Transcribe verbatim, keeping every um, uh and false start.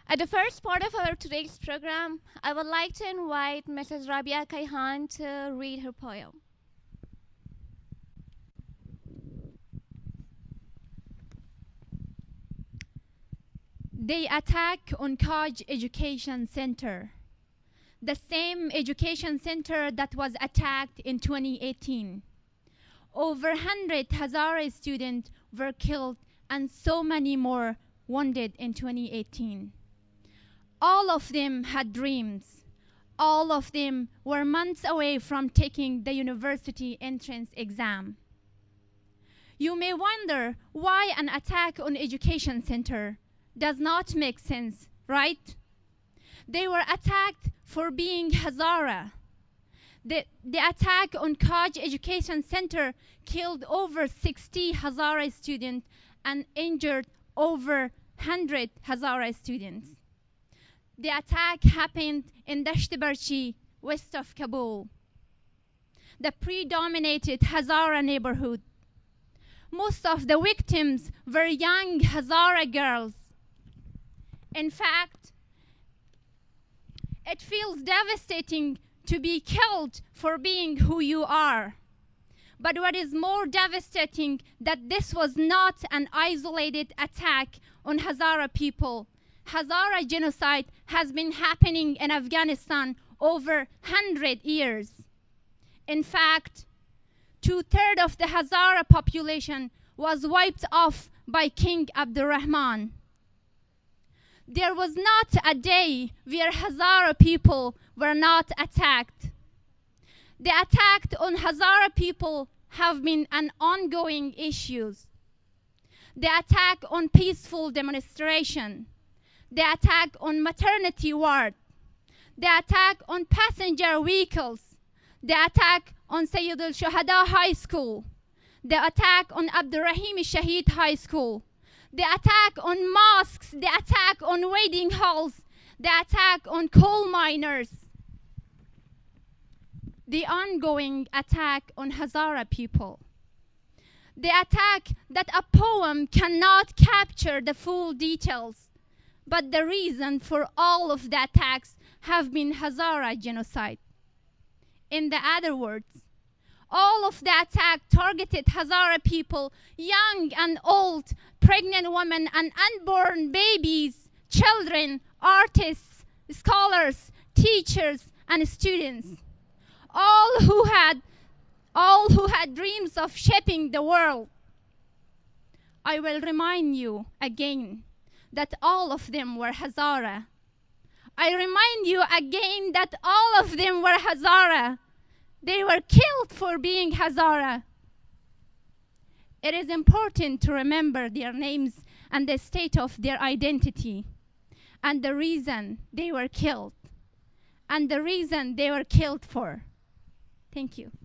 At the first part of our today's program, I would like to invite Missus Rabia Kaihan to read her poem. They attack on Kaj Education Center, the same education center that was attacked in twenty eighteen. Over one hundred Hazara students were killed and so many more wounded in twenty eighteen. All of them had dreams. All of them were months away from taking the university entrance exam. You may wonder why an attack on education center does not make sense, right? They were attacked for being Hazara. The, the attack on Kaj Education Center killed over sixty Hazara students and injured over one hundred Hazara students. The attack happened in Dasht-e-Barchi, west of Kabul, the predominated Hazara neighborhood. Most of the victims were young Hazara girls. In fact, it feels devastating to be killed for being who you are. But what is more devastating that this was not an isolated attack on Hazara people. Hazara genocide has been happening in Afghanistan over one hundred years. In fact, two-thirds of the Hazara population was wiped off by King Abdurrahman. There was not a day where Hazara people were not attacked. The attack on Hazara people have been an ongoing issue. The attack on peaceful demonstration, the attack on maternity ward, the attack on passenger vehicles, the attack on Sayyid al-Shuhada High School, the attack on Abdurrahim Shahid High School, the attack on mosques, the attack on wedding halls, the attack on coal miners, the ongoing attack on Hazara people, the attack that a poem cannot capture the full details, but the reason for all of the attacks have been Hazara genocide. In the other words, all of the attack targeted Hazara people, young and old, pregnant women and unborn babies, children, artists, scholars, teachers, and students. All who had, all who had dreams of shaping the world. I will remind you again that all of them were Hazara. I remind you again that all of them were Hazara. They were killed for being Hazara. It is important to remember their names and the state of their identity and the reason they were killed and the reason they were killed for. Thank you.